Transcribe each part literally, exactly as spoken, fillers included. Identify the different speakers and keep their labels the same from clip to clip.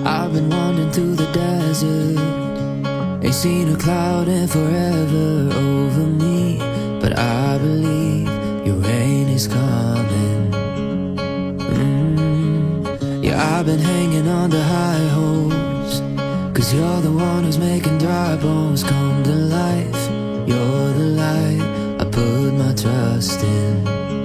Speaker 1: I've been wandering through the desert, ain't seen a cloud in forever over me, but I believe your rain is coming. mm. Yeah, I've been hanging on to high hopes, cause you're the one who's making dry bones come to life. You're the light I put my trust in.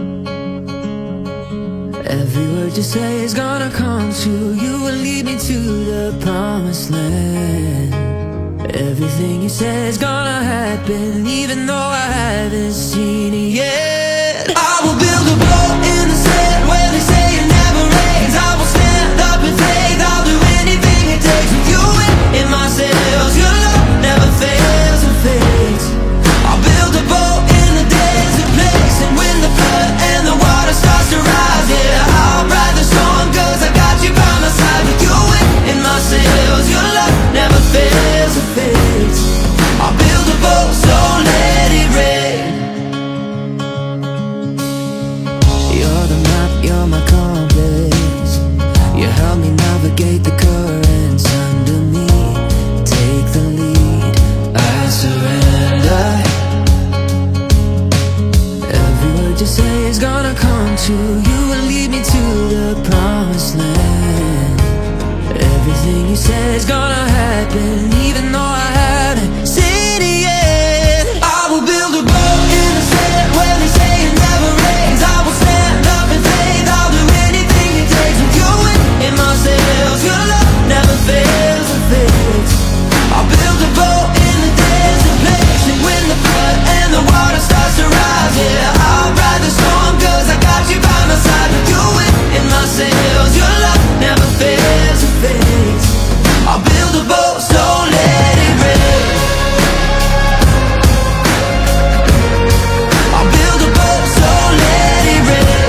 Speaker 1: Every word you say is gonna come true. You will lead me to the promised land. Everything you say is gonna happen, even though I haven't seen it yet. I will build a boat in the sand where they say it never rains. I will stand up in faith, I'll do anything it takes. With you in my sails, your love never fails or fades. I'll build a boat in the desert place, and when the flood and the water starts to rise, yeah, I'll ride the storm, cause I got you by my side. With you in my sails, your love never fails or fades. I'll build a boat, so let it rain. You're the map, you're my compass. You help me navigate the currents under me. Take the lead, I surrender. Every word you say is gonna come true. You will lead me to the promised land. Everything you say is gonna happen, even though I haven't seen it yet. I will build a boat in the sand where they say it never rains. I will stand up in faith, I'll do anything it takes. With you in my sails, your love never fails or fades. I'll build a boat in the desert place, and when the flood and the water starts to rise, yeah, I'll ride the storm, cause I got you by my side. With you in my sails, your love never fails or fades. I'll build a boat, so let it rain. I'll build a boat, so let it rain.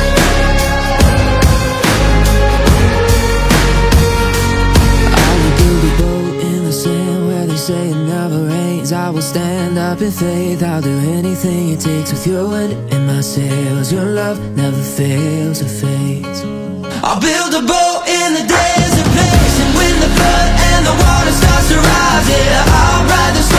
Speaker 1: I will build a boat in the sand where they say it never rains. I will stand up in faith, I'll do anything it takes. With your wind in my sails, your love never fails or fades. I'll build a boat in the desert place, and when the flood and the water starts to rise, yeah, I'll ride the